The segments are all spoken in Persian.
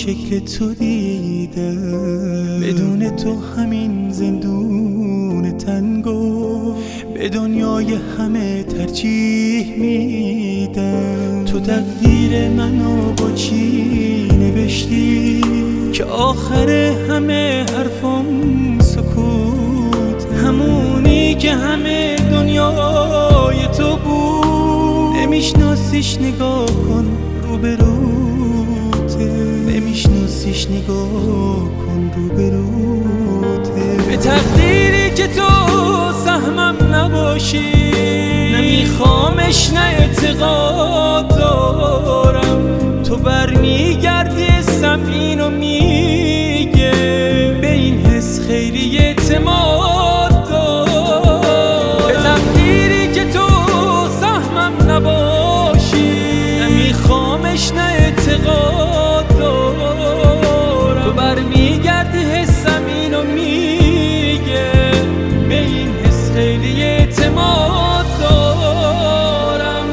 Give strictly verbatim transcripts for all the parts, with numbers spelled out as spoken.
شکل تو دیدم، بدون تو همین زندون تنگو به دنیای همه ترجیح میدم. تو تقدیر منو با چی نوشتی که آخر همه حرفم سکوت، همونی که همه دنیای تو بود. نمیشناسیش نگاه کن روبروته، نمیشناسیش نگاه کن روبروته. به تقدیری که تو سهمم نباشی نمیخوامش، نه اعتقاد دارم تو برمیگردی اسم اینو میگه، به این حس خیلی اعتماد دارم. به تقدیری که تو سهمم نباشی نمیخوامش، نه اعتقاد دارم تو برمیگردی حسم اینو میگه، به این حس خیلی اعتماد دارم.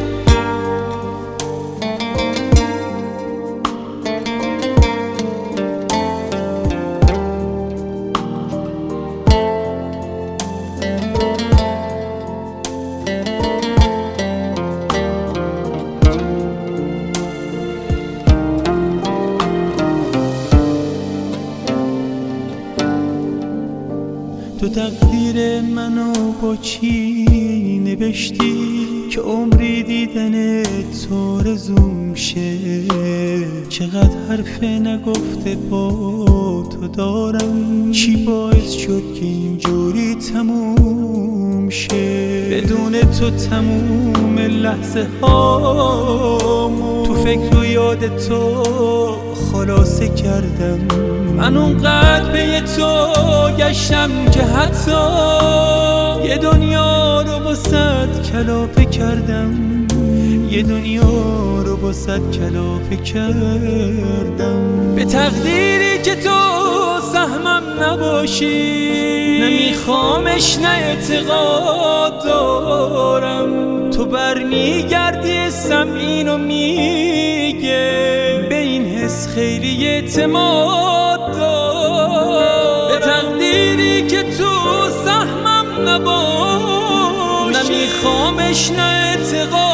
تو تقدیر منو با چی نوشتی که عمری دیدن تو رزوم شه؟ چقدر حرف نگفته با تو دارم، چی باعث شد که اینجوری تموم شه؟ بدون تو تموم لحظه هامو تو فکر و یاد تو خلاصه کردم. من اونقدر به تو گشتم که حتی یه دنیا رو با صد کلافه کردم، یه دنیا رو با صد کلافه کردم. به تقدیری که تو سهمم نباشی نمیخوامش، نه اعتقاد دارم تو برمیگردی اسم اینو میگه، به این حس خیلی اعتماد دارم. به تقدیری که تو سهمم نباشی نمیخوامش، نه اعتقاد